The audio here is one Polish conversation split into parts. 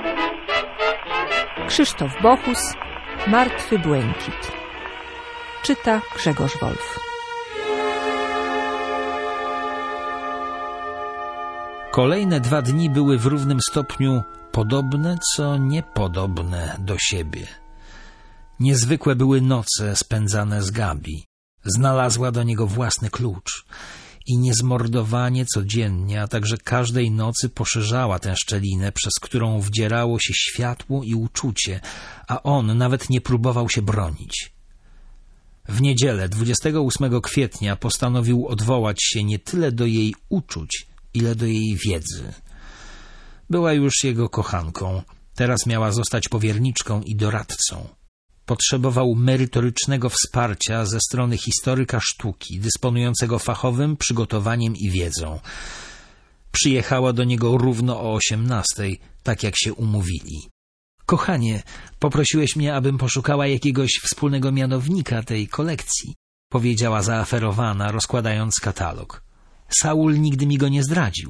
Krzysztof Bochus, Martwy błękit. Czyta Grzegorz Wolf. Kolejne 2 dni były w równym stopniu podobne, co niepodobne do siebie. Niezwykłe były noce spędzane z Gabi. Znalazła do niego własny klucz i niezmordowanie codziennie, a także każdej nocy poszerzała tę szczelinę, przez którą wdzierało się światło i uczucie, a on nawet nie próbował się bronić. W niedzielę, 28 kwietnia, postanowił odwołać się nie tyle do jej uczuć, ile do jej wiedzy. Była już jego kochanką, teraz miała zostać powierniczką i doradcą. Potrzebował merytorycznego wsparcia ze strony historyka sztuki, dysponującego fachowym przygotowaniem i wiedzą. Przyjechała do niego równo o 18:00, tak jak się umówili. Kochanie, poprosiłeś mnie, abym poszukała jakiegoś wspólnego mianownika tej kolekcji, powiedziała zaaferowana, rozkładając katalog. Saul nigdy mi go nie zdradził.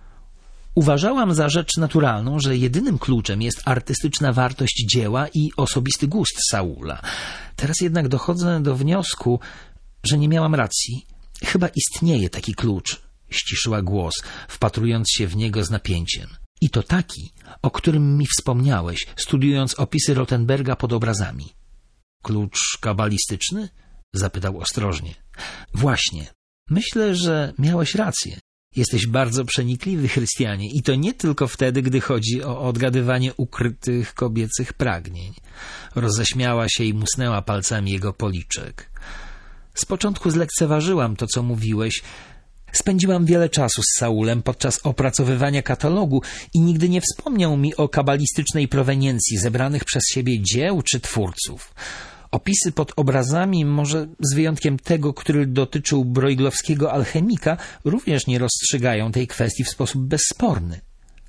Uważałam za rzecz naturalną, że jedynym kluczem jest artystyczna wartość dzieła i osobisty gust Saula. Teraz jednak dochodzę do wniosku, że nie miałam racji. Chyba istnieje taki klucz, ściszyła głos, wpatrując się w niego z napięciem. I to taki, o którym mi wspomniałeś, studiując opisy Rothenberga pod obrazami. Klucz kabalistyczny? Zapytał ostrożnie. Właśnie. Myślę, że miałeś rację. Jesteś bardzo przenikliwy, Chrystianie, i to nie tylko wtedy, gdy chodzi o odgadywanie ukrytych kobiecych pragnień. Roześmiała się i musnęła palcami jego policzek. Z początku zlekceważyłam to, co mówiłeś. Spędziłam wiele czasu z Saulem podczas opracowywania katalogu i nigdy nie wspomniał mi o kabalistycznej proweniencji zebranych przez siebie dzieł czy twórców. Opisy pod obrazami, może z wyjątkiem tego, który dotyczył broiglowskiego alchemika, również nie rozstrzygają tej kwestii w sposób bezsporny.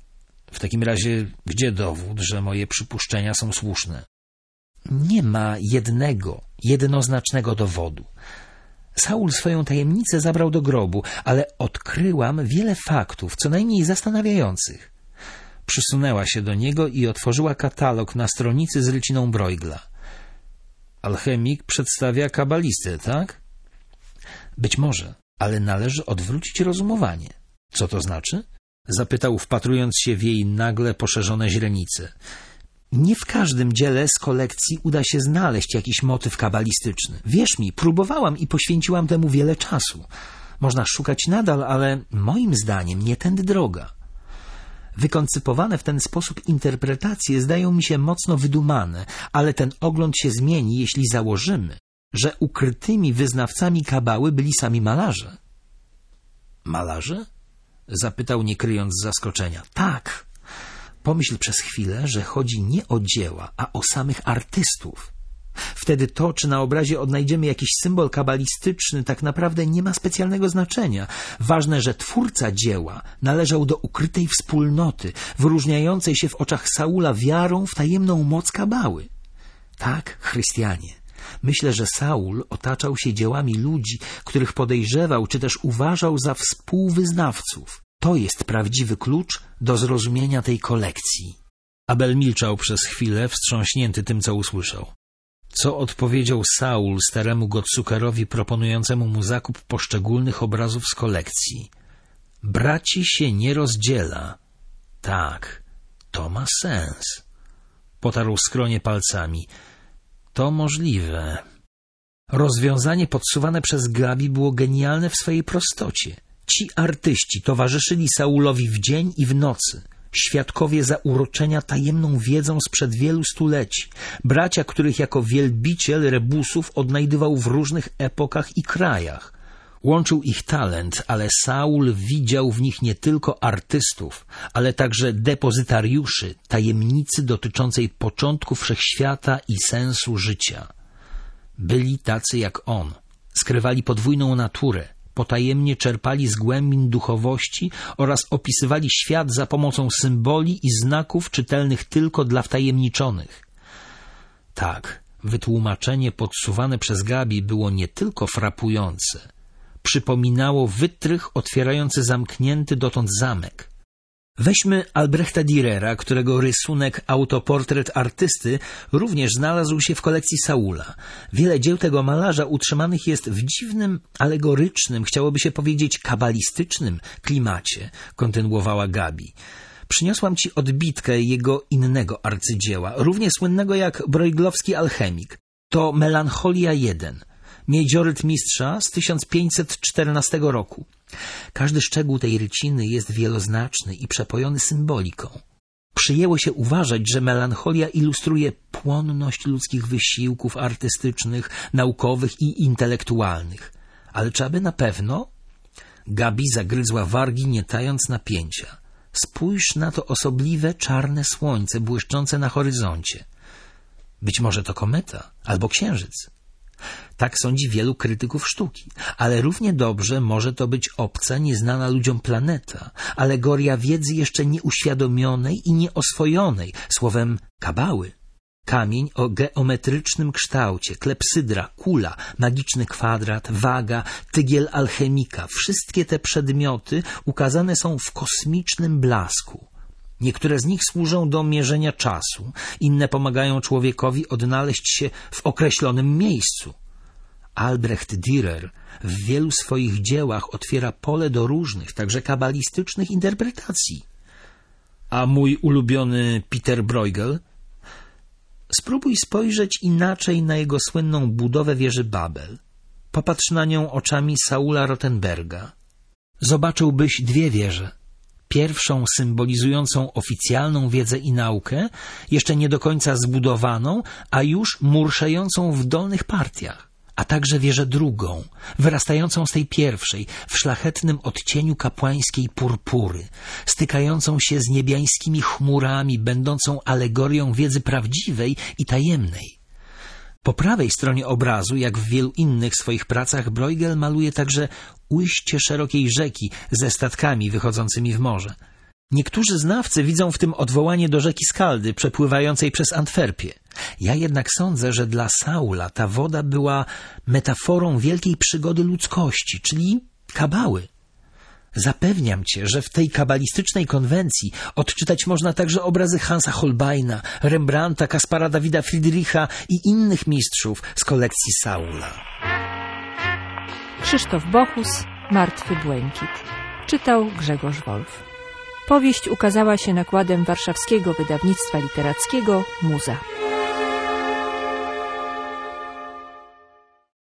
W takim razie gdzie dowód, że moje przypuszczenia są słuszne? Nie ma jednego, jednoznacznego dowodu. Saul swoją tajemnicę zabrał do grobu, ale odkryłam wiele faktów, co najmniej zastanawiających. Przysunęła się do niego i otworzyła katalog na stronicy z ryciną Bruegla. Alchemik przedstawia kabalistę, tak? Być może, ale należy odwrócić rozumowanie. Co to znaczy? Zapytał, wpatrując się w jej nagle poszerzone źrenice. Nie w każdym dziele z kolekcji uda się znaleźć jakiś motyw kabalistyczny. Wierz mi, próbowałam i poświęciłam temu wiele czasu. Można szukać nadal, ale moim zdaniem nie tędy droga. Wykoncypowane w ten sposób interpretacje zdają mi się mocno wydumane, ale ten ogląd się zmieni, jeśli założymy, że ukrytymi wyznawcami kabały byli sami malarze. Malarze? Zapytał, nie kryjąc zaskoczenia. Tak. Pomyśl przez chwilę, że chodzi nie o dzieła, a o samych artystów. Wtedy to, czy na obrazie odnajdziemy jakiś symbol kabalistyczny, tak naprawdę nie ma specjalnego znaczenia. Ważne, że twórca dzieła należał do ukrytej wspólnoty, wyróżniającej się w oczach Saula wiarą w tajemną moc kabały. Tak, Chrystianie, myślę, że Saul otaczał się dziełami ludzi, których podejrzewał, czy też uważał za współwyznawców. To jest prawdziwy klucz do zrozumienia tej kolekcji. Abel milczał przez chwilę, wstrząśnięty tym, co usłyszał. Co odpowiedział Saul staremu Gottszukerowi proponującemu mu zakup poszczególnych obrazów z kolekcji? Braci się nie rozdziela. Tak, to ma sens. Potarł skronie palcami. To możliwe. Rozwiązanie podsuwane przez Gabi było genialne w swojej prostocie. Ci artyści towarzyszyli Saulowi w dzień i w nocy. Świadkowie zauroczenia tajemną wiedzą sprzed wielu stuleci, bracia, których jako wielbiciel rebusów odnajdywał w różnych epokach i krajach. Łączył ich talent, ale Saul widział w nich nie tylko artystów, ale także depozytariuszy tajemnicy dotyczącej początku wszechświata i sensu życia. Byli tacy jak on, skrywali podwójną naturę, potajemnie czerpali z głębin duchowości oraz opisywali świat za pomocą symboli i znaków czytelnych tylko dla wtajemniczonych. Tak, wytłumaczenie podsuwane przez Gabi było nie tylko frapujące. Przypominało wytrych otwierający zamknięty dotąd zamek. Weźmy Albrechta Dürera, którego rysunek Autoportret artysty również znalazł się w kolekcji Saula. Wiele dzieł tego malarza utrzymanych jest w dziwnym, alegorycznym, chciałoby się powiedzieć kabalistycznym klimacie, kontynuowała Gabi. Przyniosłam ci odbitkę jego innego arcydzieła, równie słynnego jak Bruegelowski Alchemik. To Melancholia I, miedzioryt mistrza z 1514 roku. Każdy szczegół tej ryciny jest wieloznaczny i przepojony symboliką. Przyjęło się uważać, że melancholia ilustruje płonność ludzkich wysiłków artystycznych, naukowych i intelektualnych. Ale czy aby na pewno? Gabi zagryzła wargi, nie tając napięcia. Spójrz na to osobliwe, czarne słońce błyszczące na horyzoncie. Być może to kometa albo księżyc. Tak sądzi wielu krytyków sztuki, ale równie dobrze może to być obca, nieznana ludziom planeta, alegoria wiedzy jeszcze nieuświadomionej i nieoswojonej, słowem kabały. Kamień o geometrycznym kształcie, klepsydra, kula, magiczny kwadrat, waga, tygiel alchemika. Wszystkie te przedmioty ukazane są w kosmicznym blasku. Niektóre z nich służą do mierzenia czasu, inne pomagają człowiekowi odnaleźć się w określonym miejscu. Albrecht Dürer w wielu swoich dziełach otwiera pole do różnych, także kabalistycznych interpretacji. A mój ulubiony Peter Bruegel? Spróbuj spojrzeć inaczej na jego słynną budowę wieży Babel. Popatrz na nią oczami Saula Rothenberga. Zobaczyłbyś dwie wieże. Pierwszą symbolizującą oficjalną wiedzę i naukę, jeszcze nie do końca zbudowaną, a już murszejącą w dolnych partiach, a także wieżę drugą, wyrastającą z tej pierwszej, w szlachetnym odcieniu kapłańskiej purpury, stykającą się z niebiańskimi chmurami, będącą alegorią wiedzy prawdziwej i tajemnej. Po prawej stronie obrazu, jak w wielu innych swoich pracach, Bruegel maluje także ujście szerokiej rzeki ze statkami wychodzącymi w morze. Niektórzy znawcy widzą w tym odwołanie do rzeki Skaldy przepływającej przez Antwerpię. Ja jednak sądzę, że dla Saula ta woda była metaforą wielkiej przygody ludzkości, czyli kabały. Zapewniam cię, że w tej kabalistycznej konwencji odczytać można także obrazy Hansa Holbeina, Rembrandta, Kaspara Dawida Friedricha i innych mistrzów z kolekcji Saula. Krzysztof Bochus, Martwy błękit. Czytał Grzegorz Wolf. Powieść ukazała się nakładem warszawskiego wydawnictwa literackiego Muza.